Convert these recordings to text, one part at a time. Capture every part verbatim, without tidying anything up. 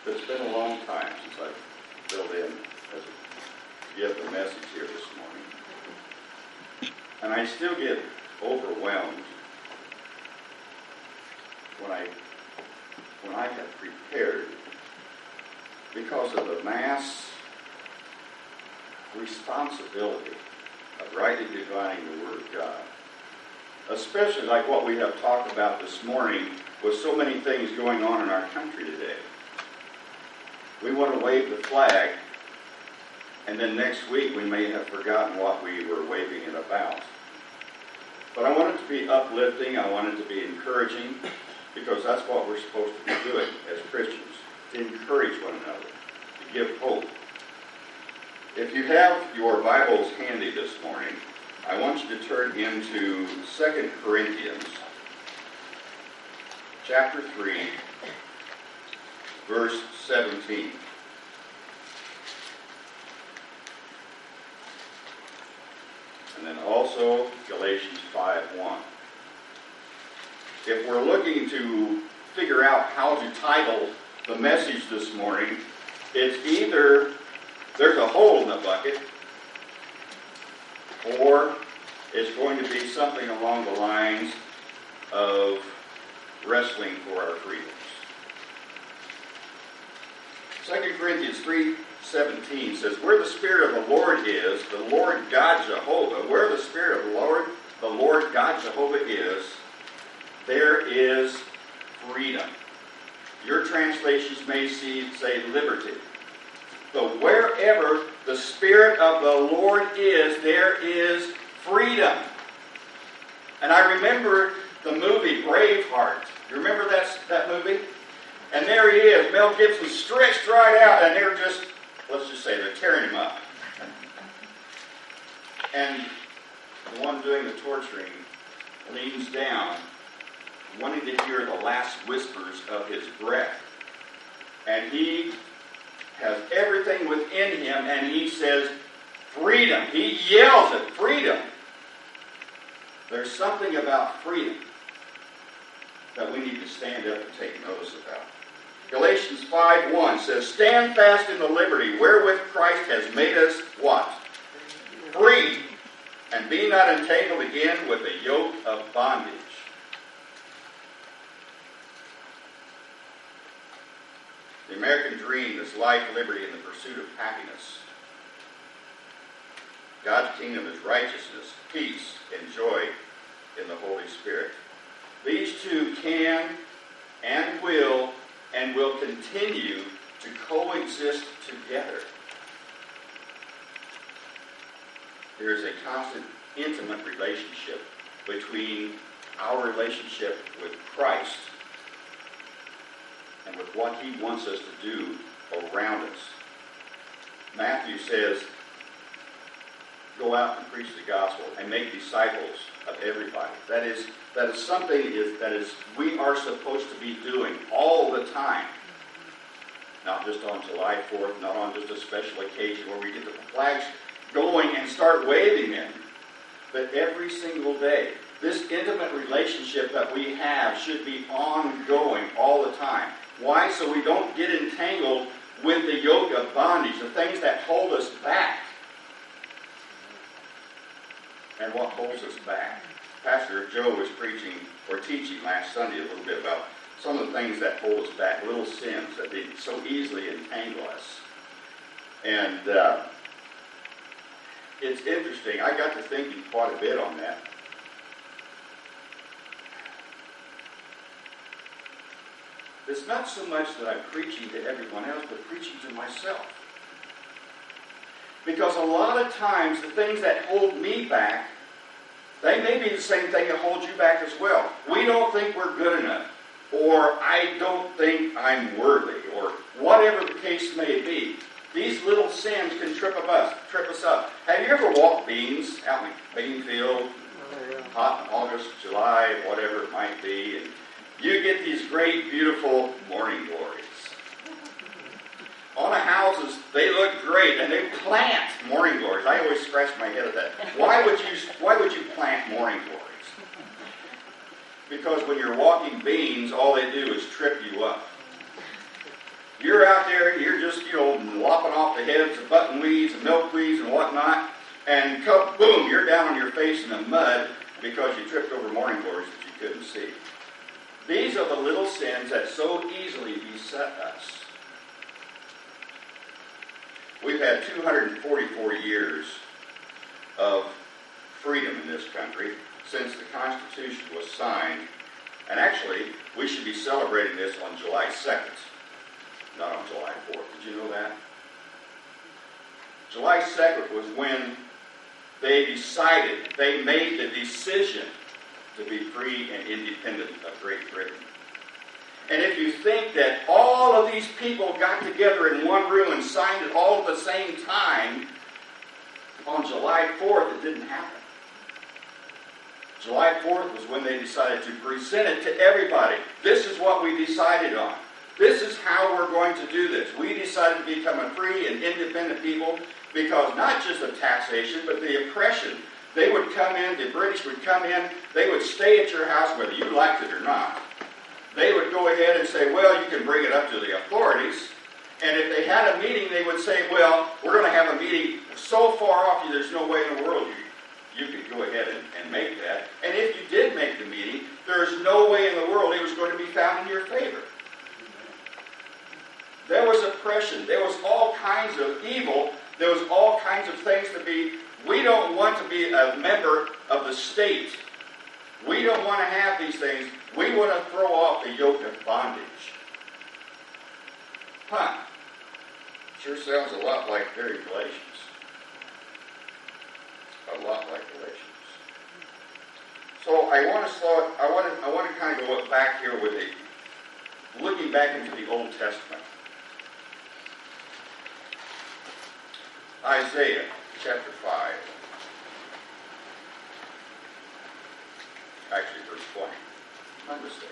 It's been a long time since I've filled in as a give the message here this morning. And I still get overwhelmed when I when I have prepared because of the mass responsibility of rightly dividing the Word of God. Especially like what we have talked about this morning with so many things going on in our country today. We want to wave the flag, and then next week we may have forgotten what we were waving it about. But I want it to be uplifting, I want it to be encouraging, because that's what we're supposed to be doing as Christians, to encourage one another, to give hope. If you have your Bibles handy this morning, I want you to turn into Second Corinthians chapter three, verse seventeen. And then also Galatians five one. If we're looking to figure out how to title the message this morning, it's either there's a hole in the bucket, or it's going to be something along the lines of wrestling for our freedoms. Second Corinthians three seventeen says, where the Spirit of the Lord is, the Lord God Jehovah, where the Spirit of the Lord, the Lord God Jehovah is, there is freedom. Your translations may see, say liberty. But wherever the Spirit of the Lord is, there is freedom. And I remember the movie Braveheart. You remember that, that movie? And there he is, Mel Gibson stretched right out, and they're just, let's just say, they're tearing him up. And the one doing the torturing leans down, wanting to hear the last whispers of his breath. And he has everything within him, and he says, freedom. He yells it, freedom. There's something about freedom that we need to stand up and take notice about. Galatians five one says, stand fast in the liberty wherewith Christ has made us what? Free, and be not entangled again with the yoke of bondage. The American dream is life, liberty, and the pursuit of happiness. God's kingdom is righteousness, peace, and joy in the Holy Spirit. These two can and will and will continue to coexist together. There is a constant, intimate relationship between our relationship with Christ and with what He wants us to do around us. Matthew says, go out and preach the gospel and make disciples of everybody. That is, that is something is, that is we are supposed to be doing all the time. Not just on July fourth, not on just a special occasion where we get the flags going and start waving them, but every single day. This intimate relationship that we have should be ongoing all the time. Why? So we don't get entangled with the yoke of bondage, the things that hold us back. And what holds us back? Pastor Joe was preaching or teaching last Sunday a little bit about some of the things that hold us back, little sins that they so easily entangle us. And uh, it's interesting. I got to thinking quite a bit on that. It's not so much that I'm preaching to everyone else, but preaching to myself. Because a lot of times the things that hold me back, they may be the same thing that holds you back as well. We don't think we're good enough. Or I don't think I'm worthy. Or whatever the case may be. These little sins can trip us, trip us up. Have you ever walked beans out in a bean field? Hot in August, July, whatever it might be. And you get these great, beautiful morning glories. On the houses, they look great, and they plant morning glories. I always scratch my head at that. Why would you, why would you plant morning glories? Because when you're walking beans, all they do is trip you up. You're out there, you're just, you know, lopping off the heads of buttonweeds and milkweeds and whatnot, and boom, you're down on your face in the mud because you tripped over morning glories that you couldn't see. These are the little sins that so easily beset us. We've had two hundred forty-four years of freedom in this country since the Constitution was signed. And actually, we should be celebrating this on July second, not on July fourth. Did you know that? July second was when they decided, they made the decision to be free and independent of Great Britain. And if you think that all of these people got together in one room and signed it all at the same time, on July fourth, it didn't happen. July fourth was when they decided to present it to everybody. This is what we decided on. This is how we're going to do this. We decided to become a free and independent people because not just of taxation, but the oppression. They would come in, the British would come in, they would stay at your house whether you liked it or not. They would go ahead and say, well, you can bring it up to the authorities. And if they had a meeting, they would say, well, we're going to have a meeting so far off you, there's no way in the world you, you could go ahead and, and make that. And if you did make the meeting, there's no way in the world it was going to be found in your favor. There was oppression. There was all kinds of evil. There was all kinds of things to be. We don't want to be a member of the state. We don't want to have these things. We want to throw off the yoke of bondage. Huh. Sure sounds a lot like very Galatians. A lot like Galatians. So I want to slow. I want to. I want to kind of go back here with a looking back into the Old Testament. Isaiah chapter five. Actually, verse twenty. My mistake.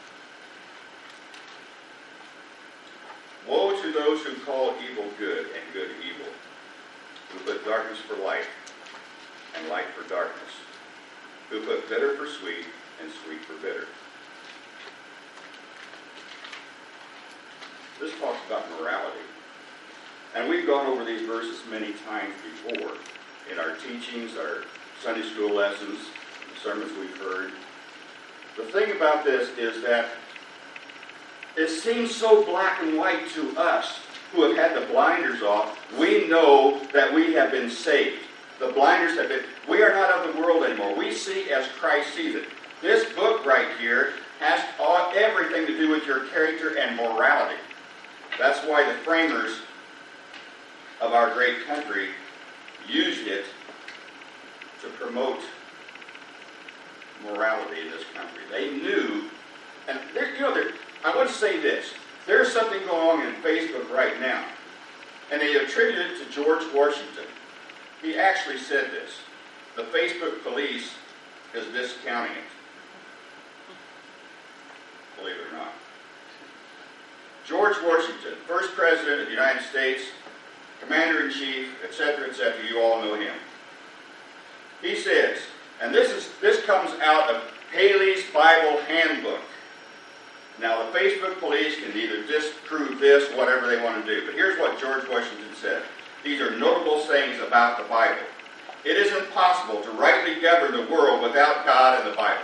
Woe to those who call evil good and good evil, who put darkness for light and light for darkness, who put bitter for sweet and sweet for bitter. This talks about morality. And we've gone over these verses many times before in our teachings, our Sunday school lessons, the sermons we've heard. The thing about this is that it seems so black and white to us who have had the blinders off. We know that we have been saved. The blinders have been, we are not of the world anymore. We see as Christ sees it. This book right here has all, everything to do with your character and morality. That's why the framers of our great country used it to promote morality in this country. They knew, and you know, I want to say this. There's something going on in Facebook right now, and they attribute it to George Washington. He actually said this. The Facebook police is discounting it. Believe it or not. George Washington, first president of the United States, commander-in-chief, et cetera, et cetera. You all know him. He says, and this is this comes out of Haley's Bible Handbook. Now, the Facebook police can either disprove this, whatever they want to do. But here's what George Washington said. These are notable sayings about the Bible. It is impossible to rightly govern the world without God and the Bible.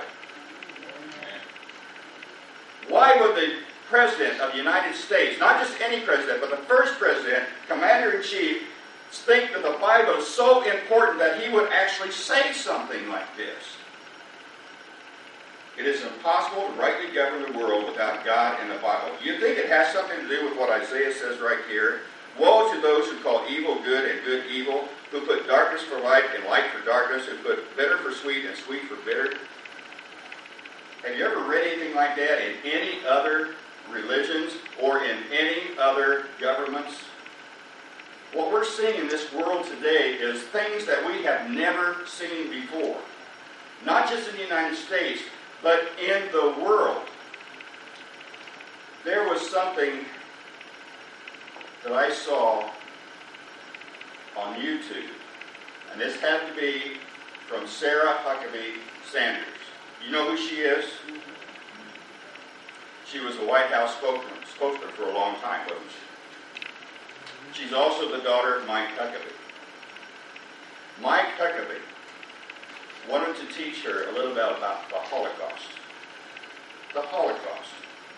Why would the President of the United States, not just any president, but the first president, commander-in-chief, think that the Bible is so important that he would actually say something like this? It is impossible to rightly govern the world without God and the Bible. You think it has something to do with what Isaiah says right here? Woe to those who call evil good and good evil, who put darkness for light and light for darkness, who put bitter for sweet and sweet for bitter. Have you ever read anything like that in any other religions or in any other governments? What we're seeing in this world today is things that we have never seen before. Not just in the United States, but in the world. There was something that I saw on YouTube, and this had to be from Sarah Huckabee Sanders. You know who she is? She was the White House spokesman, spokesman for a long time, wasn't she? She's also the daughter of Mike Huckabee. Mike Huckabee wanted to teach her a little bit about the Holocaust. The Holocaust.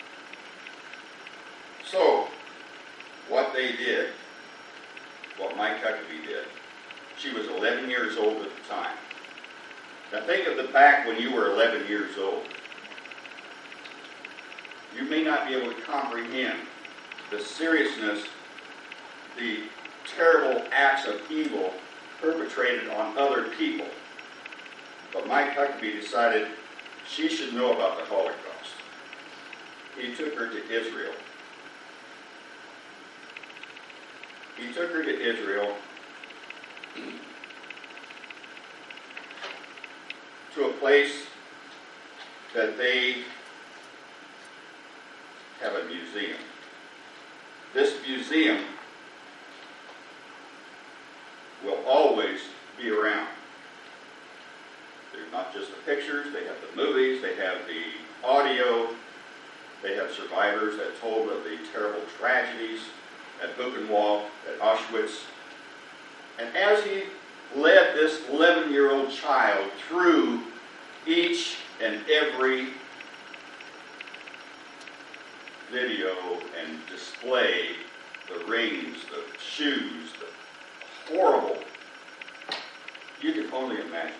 So, what they did, what Mike Huckabee did, she was eleven years old at the time. Now think of the back when you were eleven years old. You may not be able to comprehend the seriousness, the terrible acts of evil perpetrated on other people. But Mike Huckabee decided she should know about the Holocaust. He took her to Israel. He took her to Israel to a place that they have a museum. This museum will always be around. They're not just the pictures, they have the movies, they have the audio, they have survivors that told of the terrible tragedies at Buchenwald, at Auschwitz. And as he led this eleven-year-old child through each and every video and display, the rings, the shoes, the horrible, you can only imagine.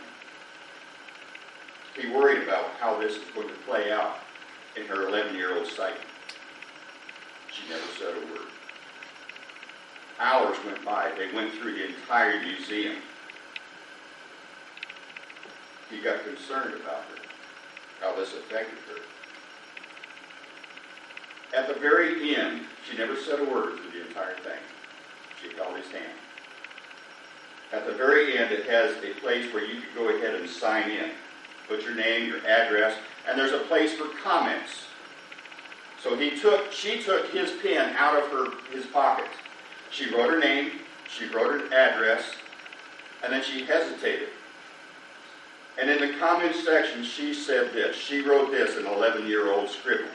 He worried about how this is going to play out in her eleven-year-old psyche. She never said a word. Hours went by. They went through the entire museum. He got concerned about her, how this affected her. At the very end, she never said a word through the entire thing. She held his hand. At the very end, it has a place where you can go ahead and sign in. Put your name, your address, and there's a place for comments. So he took, she took his pen out of her his pocket. She wrote her name, she wrote her address, and then she hesitated. And in the comments section, she said this. She wrote this in eleven-year-old scribble.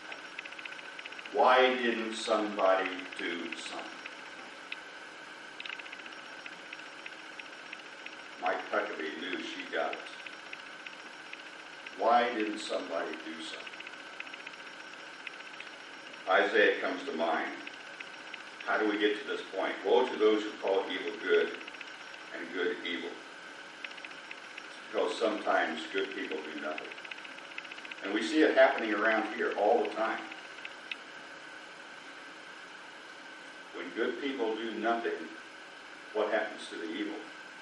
Why didn't somebody do something? Mike Huckabee knew she got it. Why didn't somebody do something? Isaiah comes to mind. How do we get to this point? Woe to those who call evil good and good evil. It's because sometimes good people do nothing. And we see it happening around here all the time. When good people do nothing, what happens to the evil?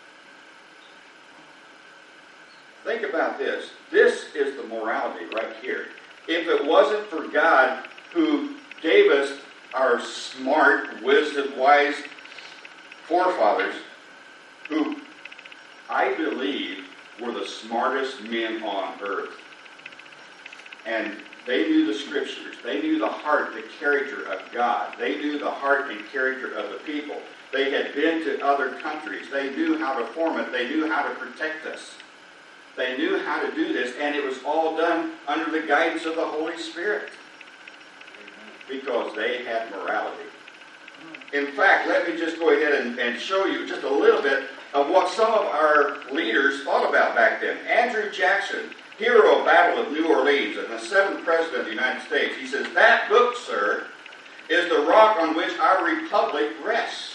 Think about this. This is the morality right here. If it wasn't for God who gave us our smart, wisdom, wise forefathers, who I believe were the smartest men on earth. And they knew the scriptures. They knew the heart, the character of God. They knew the heart and character of the people. They had been to other countries. They knew how to form it. They knew how to protect us. They knew how to do this, and it was all done under the guidance of the Holy Spirit. Because they had morality. In fact, let me just go ahead and, and show you just a little bit of what some of our leaders thought about back then. Andrew Jackson, hero of Battle of New Orleans and the seventh President of the United States, he says, "That book, sir, is the rock on which our republic rests."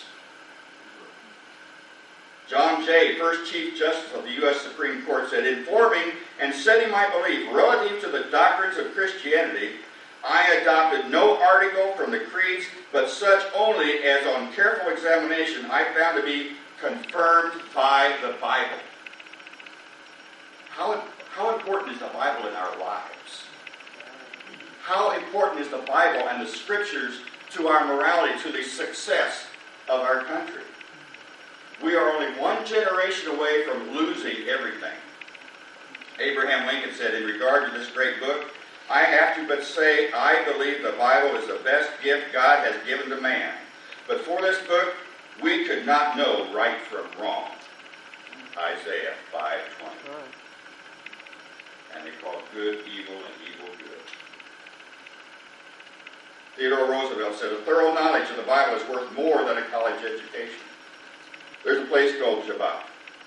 John Jay, first Chief Justice of the U S Supreme Court, said, "In forming and setting my belief relative to the doctrines of Christianity, I adopted no article from the creeds, but such only as on careful examination I found to be confirmed by the Bible." How, how important is the Bible in our lives? How important is the Bible and the Scriptures to our morality, to the success of our country? We are only one generation away from losing everything. Abraham Lincoln said in regard to this great book, "I have to but say I believe the Bible is the best gift God has given to man. But for this book, we could not know right from wrong." Isaiah five twenty. And they call good evil and evil good. Theodore Roosevelt said, a thorough knowledge of the Bible is worth more than a college education. There's a place called Jabbok.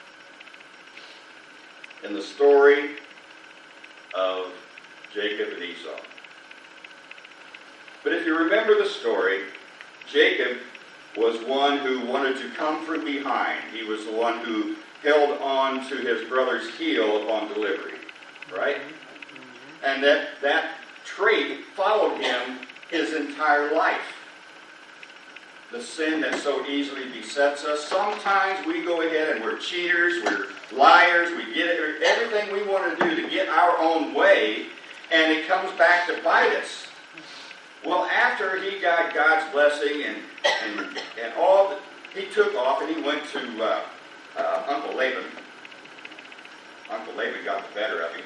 In the story of Jacob and Esau. But if you remember the story, Jacob was one who wanted to come from behind. He was the one who held on to his brother's heel upon delivery. Right? And that, that trait followed him his entire life. The sin that so easily besets us. Sometimes we go ahead and we're cheaters, we're liars, we get it, everything we want to do to get our own way, and it comes back to bite us. Well, after he got God's blessing and and, and all, the, he took off and he went to uh, uh, Uncle Laban. Uncle Laban got the better of him.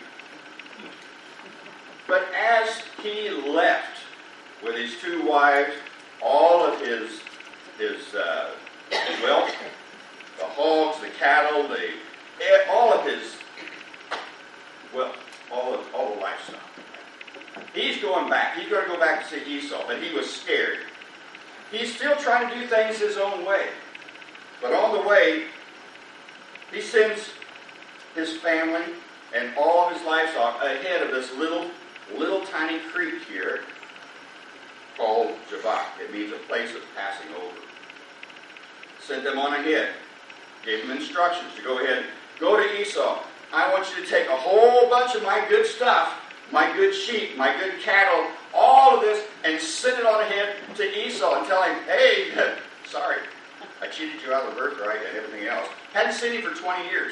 But as he left with his two wives, all of his his uh, wealth, the hogs, the cattle, the all of his well, all of all the livestock. He's going back. He's going to go back to see Esau, but he was scared. He's still trying to do things his own way. But on the way, he sends his family and all of his livestock ahead of this little, little tiny creek here called Jabbok. It means a place of passing over. Sent them on ahead. Gave them instructions to go ahead. Go to Esau. I want you to take a whole bunch of my good stuff, my good sheep, my good cattle, all of this, and send it on ahead to Esau and tell him, hey, sorry, I cheated you out of the birthright and everything else. Hadn't seen him for twenty years.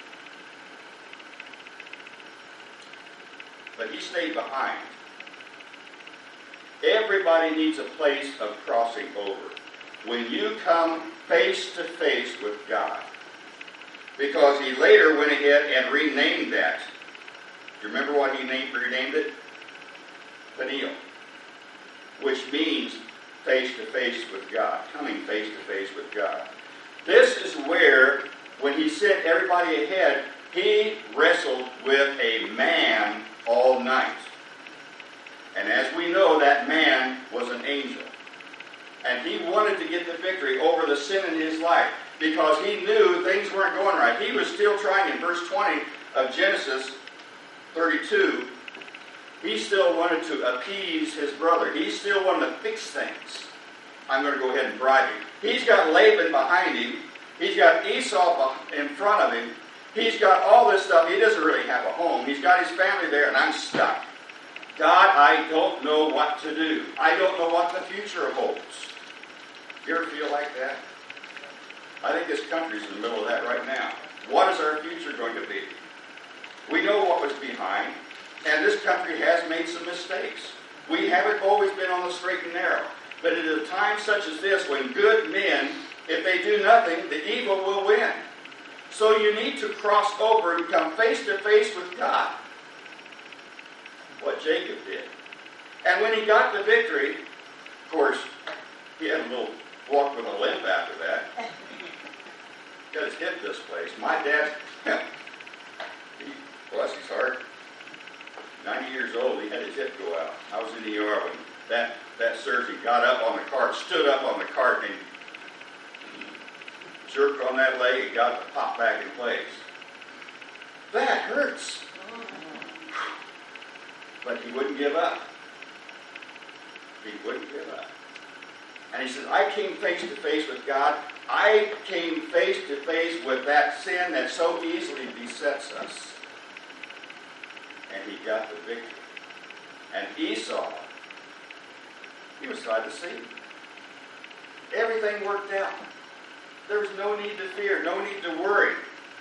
But he stayed behind. Everybody needs a place of crossing over. When you come face to face with God. Because he later went ahead and renamed that. Do you remember what he named, renamed it? Peniel. Which means face to face with God. Coming face to face with God. This is where, when he sent everybody ahead, he wrestled with a man all night. And as we know, that man was an angel. And he wanted to get the victory over the sin in his life because he knew things weren't going right. He was still trying. In verse twenty of Genesis thirty-two, he still wanted to appease his brother. He still wanted to fix things. I'm going to go ahead and bribe him. He's got Laban behind him. He's got Esau in front of him. He's got all this stuff. He doesn't really have a home. He's got his family there, and I'm stuck. God, I don't know what to do. I don't know what the future holds. You ever feel like that? I think this country's in the middle of that right now. What is our future going to be? We know what was behind, and this country has made some mistakes. We haven't always been on the straight and narrow. But at a time such as this, when good men, if they do nothing, the evil will win. So you need to cross over and come face to face with God. What Jacob did. And when he got the victory, of course, he had a little walk with a limp after that. Got his hip displaced. My dad, he, bless his heart, ninety years old, he had his hip go out. I was in the E R when that, that surgeon got up on the cart, stood up on the cart, and jerked on that leg and got it to pop back in place. That hurts. But he wouldn't give up. He wouldn't give up. And he said, I came face to face with God. I came face to face with that sin that so easily besets us. And he got the victory. And Esau, he was glad to see him. Everything worked out. There was no need to fear, no need to worry.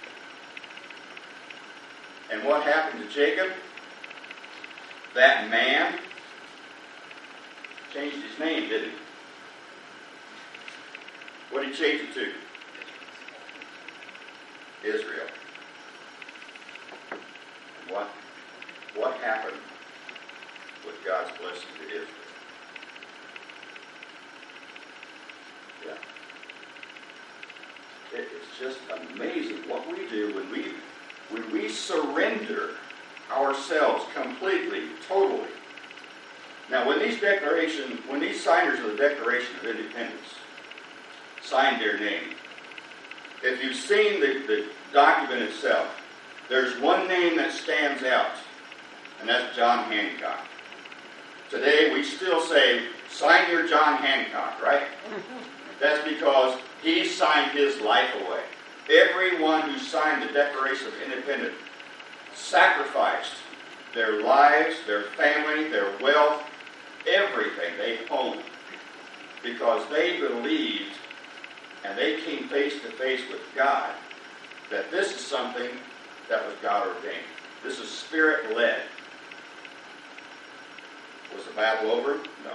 And what happened to Jacob? That man changed his name, didn't he? What did he change it to? Israel. And what, what happened with God's blessing to Israel? Yeah. It is just amazing what we do when we when we surrender ourselves completely, totally. Now, when these declaration, when these signers of the Declaration of Independence signed their name, if you've seen the, the document itself, there's one name that stands out, and that's John Hancock. Today, we still say, sign your John Hancock, right? That's because he signed his life away. Everyone who signed the Declaration of Independence sacrificed their lives, their family, their wealth, everything they owned, because they believed and they came face to face with God that this is something that was God ordained. This is Spirit led. Was the battle over? No.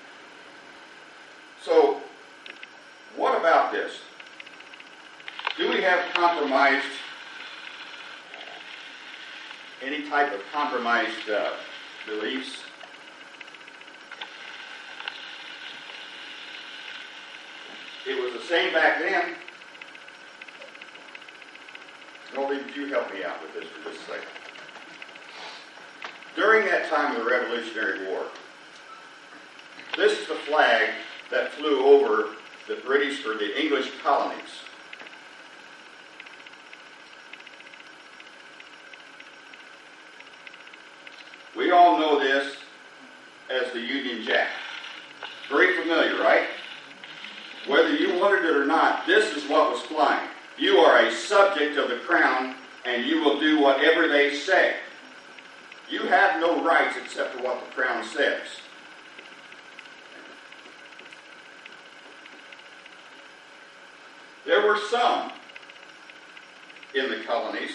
So, what about this? Do we have compromised, any type of compromised uh, beliefs? It was the same back then. Nobody, would you help me out with this for just a second? During that time of the Revolutionary War, this is the flag that flew over the British or the English colonies. We all know this as the Union Jack. Very familiar, right? Whether you wanted it or not, this is what was flying. You are a subject of the crown, and you will do whatever they say. You have no rights except for what the crown says. There were some in the colonies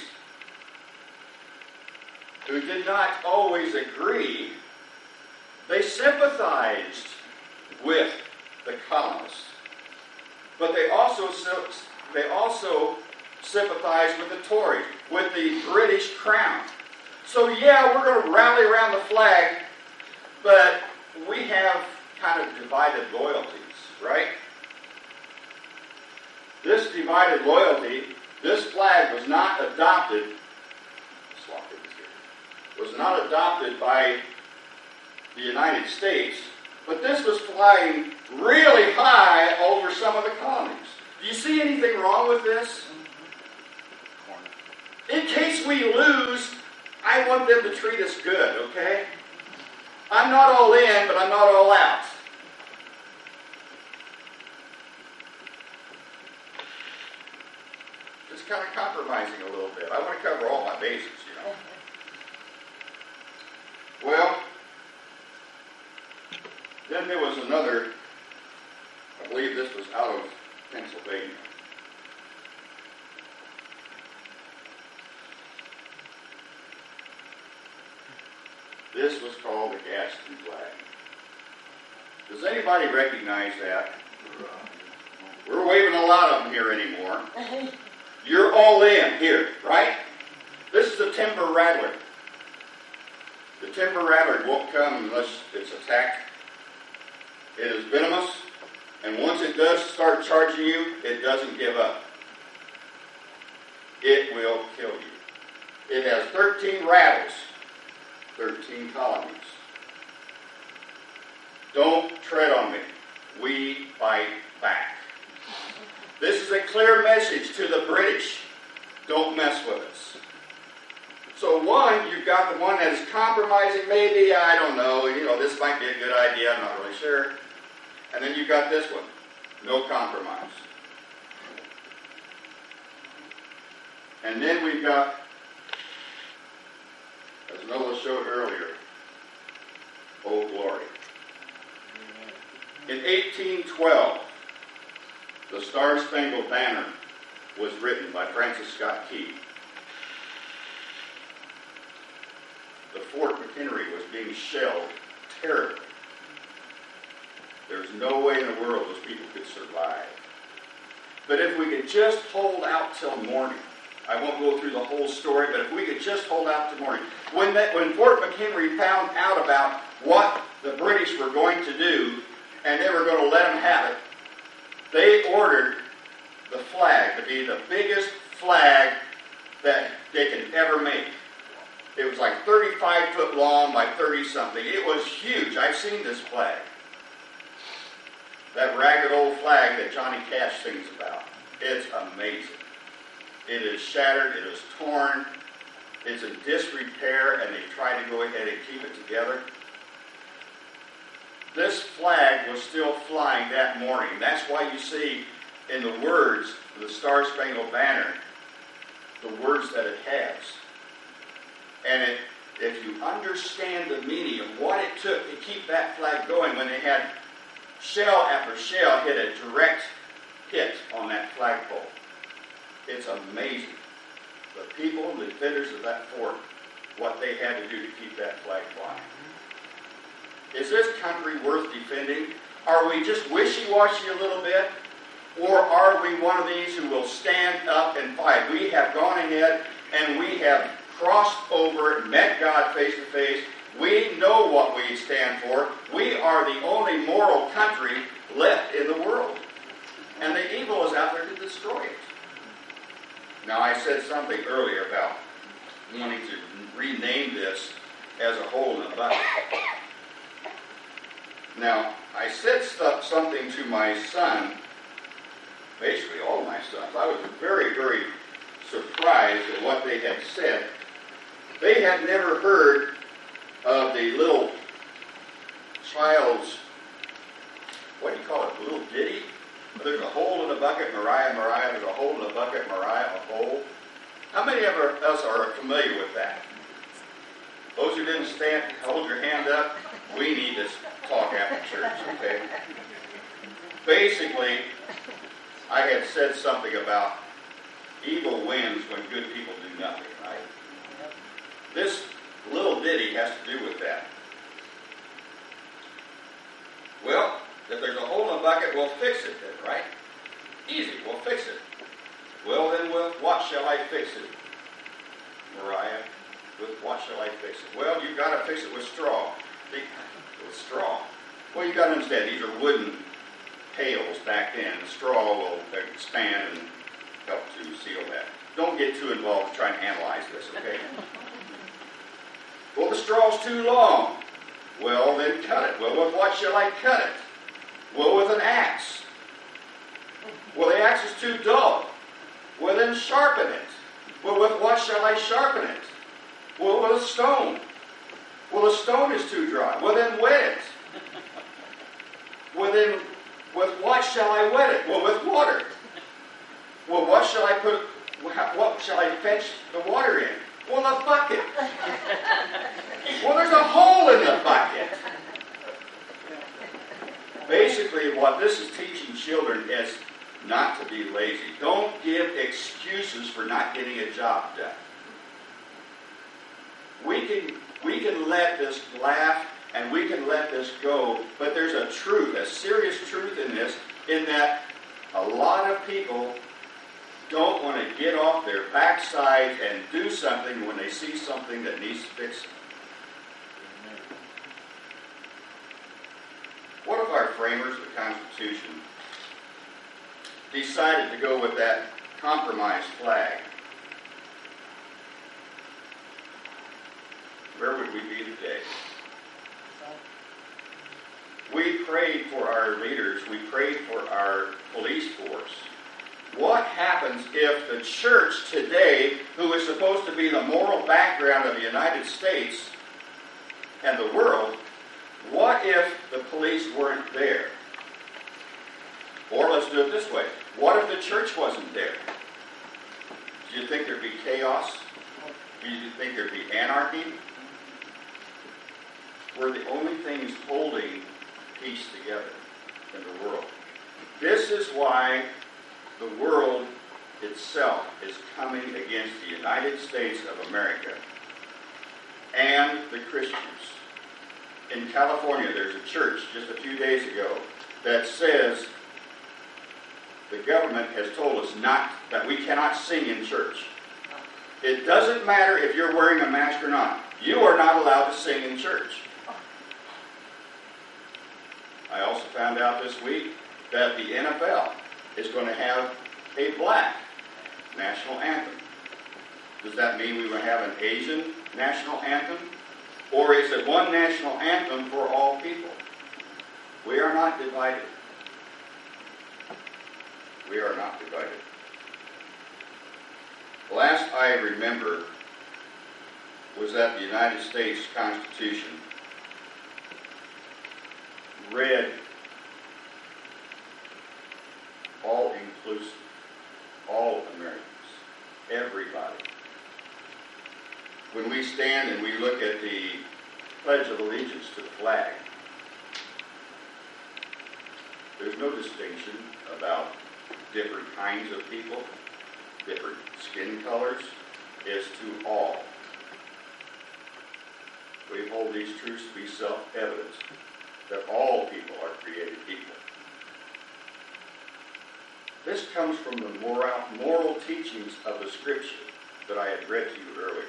who did not always agree. They sympathized with the colonists, but they also they also sympathized with the Tories, with the British crown. So yeah, we're going to rally around the flag, but we have kind of divided loyalties, right? This divided loyalty, this flag was not adopted, was not adopted by the United States, but this was flying really high over some of the colonies. Do you see anything wrong with this? In case we lose, I want them to treat us good, okay? I'm not all in, but I'm not all out. Just kind of compromising a little bit. I want to cover all my bases, you know. Well, then there was another, I believe this was out of Pennsylvania. This was called the Gadsden flag. Does anybody recognize that? We're waving a lot of them here anymore. You're all in here, right? This is the timber rattler. The timber rattler won't come unless it's attacked. It is venomous, and once it does start charging you, it doesn't give up. It will kill you. It has thirteen rattles, thirteen colonies. Don't tread on me. We fight back. This is a clear message to the British. Don't mess with us. So one, you've got the one that is compromising, maybe, I don't know, you know, this might be a good idea, I'm not really sure. And then you've got this one, no compromise. And then we've got, as Noah showed earlier, Old Glory. In eighteen twelve, the Star-Spangled Banner was written by Francis Scott Key. The Fort McHenry was being shelled terribly. There's no way in the world those people could survive. But if we could just hold out till morning, I won't go through the whole story, but if we could just hold out till morning. When, that, when Fort McHenry found out about what the British were going to do, and they were going to let them have it, they ordered the flag to be the biggest flag that they could ever make. It was like thirty-five foot long by thirty something. It was huge. I've seen this flag. That ragged old flag that Johnny Cash sings about. It's amazing. It is shattered. It is torn. It's in disrepair, and they try to go ahead and keep it together. This flag was still flying that morning. That's why you see in the words of the Star Spangled Banner, the words that it has. And it, if you understand the meaning of what it took to keep that flag going when they had shell after shell hit a direct hit on that flagpole, it's amazing. The people, the defenders of that fort, what they had to do to keep that flag flying. Is this country worth defending? Are we just wishy-washy a little bit? Or are we one of these who will stand up and fight? We have gone ahead and we have crossed over, met God face to face. We know what we stand for. We are the only moral country left in the world. And the evil is out there to destroy it. Now, I said something earlier about wanting to rename this as a hole in the bucket. Now, I said stuff, something to my son, basically all my sons. I was very, very surprised at what they had said. They had never heard of the little child's, what do you call it, a little ditty? There's a hole in the bucket, Mariah, Mariah, there's a hole in the bucket, Mariah, a hole. How many of us are familiar with that? Those who didn't stand, hold your hand up. We need to talk after church, okay? Basically, I had said something about evil wins when good people do nothing, right? This little ditty has to do with that. Well, if there's a hole in the bucket, we'll fix it then, right? Easy, we'll fix it. Well, then with what shall I fix it? Mariah, with what shall I fix it? Well, you've got to fix it with straw. With straw. Well, you've got to understand, these are wooden pails back then. The straw will expand and help to seal that. Don't get too involved trying to analyze this, okay? Well, the straw's too long. Well, then cut it. Well, with what shall I cut it? Well, with an axe. Well, the axe is too dull. Well, then sharpen it. Well, with what shall I sharpen it? Well, with a stone. Well, the stone is too dry. Well, then wet it. Well, then, with what shall I wet it? Well, with water. Well, what shall I put, what shall I fetch the water in? Well, a bucket. Well, there's a hole in the bucket. Basically, what this is teaching children is not to be lazy. Don't give excuses for not getting a job done. We can, we can let this laugh and we can let this go, but there's a truth, a serious truth in this, in that a lot of people don't want to get off their backside and do something when they see something that needs fixing. What if our framers of the Constitution decided to go with that compromise flag? Where would we be today? We prayed for our leaders. We prayed for our police force. What happens if the church today, who is supposed to be the moral background of the United States and the world, what if the police weren't there? Or let's do it this way. What if the church wasn't there? Do you think there'd be chaos? Do you think there'd be anarchy? We're the only things holding peace together in the world. This is why the world itself is coming against the United States of America and the Christians. In California, there's a church just a few days ago that says the government has told us not that we cannot sing in church. It doesn't matter if you're wearing a mask or not. You are not allowed to sing in church. I also found out this week that the N F L is going to have a black national anthem. Does that mean we will have an Asian national anthem? Or is it one national anthem for all people? We are not divided. We are not divided. The last I remember was that the United States Constitution read all inclusive, all Americans, everybody. When we stand and we look at the Pledge of Allegiance to the flag, there's no distinction about different kinds of people, different skin colors. It's to all. We hold these truths to be self-evident, that all people are created equal. This comes from the moral, moral teachings of the Scripture that I had read to you earlier.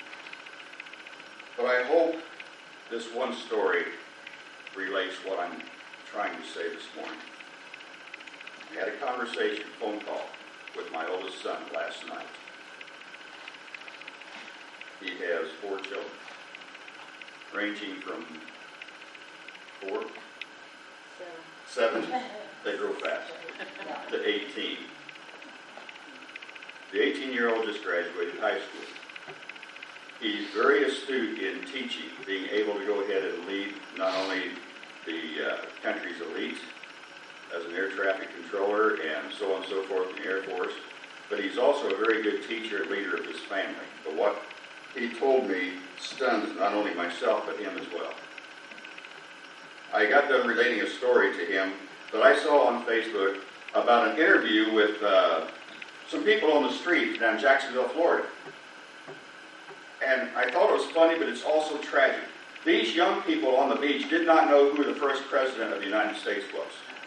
But I hope this one story relates what I'm trying to say this morning. I had a conversation, phone call, with my oldest son last night. He has four children, ranging from four, seven, seven they grow fast, to eighteen. The eighteen-year-old just graduated high school. He's very astute in teaching, being able to go ahead and lead not only the uh, country's elite as an air traffic controller and so on and so forth in the Air Force, but he's also a very good teacher and leader of his family. But what he told me stunned not only myself, but him as well. I got done relating a story to him that I saw on Facebook about an interview with uh, some people on the street down in Jacksonville, Florida. And I thought it was funny, but it's also tragic. These young people on the beach did not know who the first president of the United States was.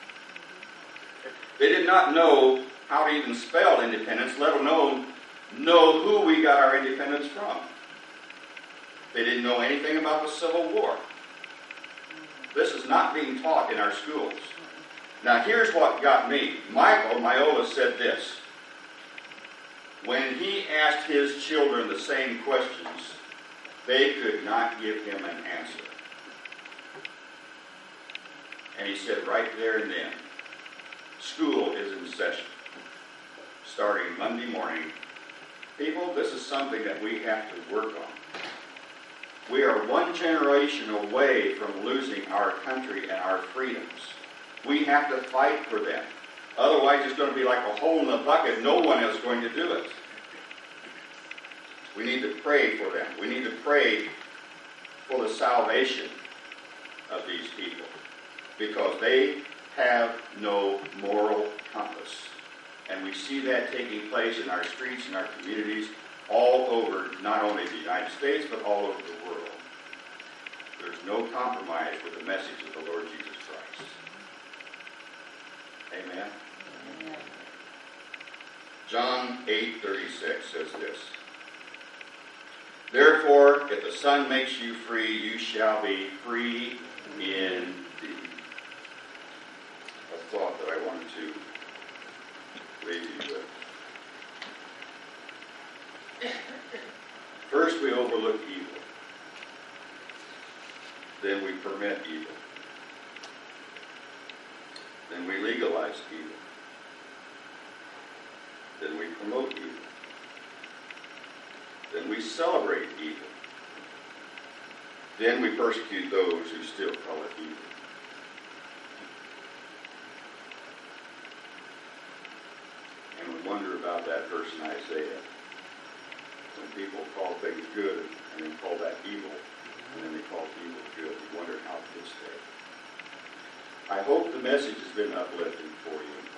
They did not know how to even spell independence, let alone know who we got our independence from. They didn't know anything about the Civil War. This is not being taught in our schools. Now, here's what got me. Michael, my oldest, said this. When he asked his children the same questions, they could not give him an answer. And he said right there and then, school is in session, starting Monday morning. People, this is something that we have to work on. We are one generation away from losing our country and our freedoms. We have to fight for them. Otherwise, it's going to be like a hole in the bucket. No one is going to do it. We need to pray for them. We need to pray for the salvation of these people because they have no moral compass. And we see that taking place in our streets and our communities all over, not only the United States, but all over the world. There's no compromise with the message of the Lord Jesus Christ. Amen. Amen. John eight thirty-six says this. Therefore, if the Son makes you free, you shall be free indeed. A thought that I wanted to leave you with. First, we overlook evil. Then we permit evil. Then we legalize evil. Then we promote evil. Then we celebrate evil. Then we persecute those who still call it evil. And we wonder about that verse in Isaiah. When people call things good and then call that evil, and then they call evil good. We wonder how it gets there. I hope the message has been uplifting for you.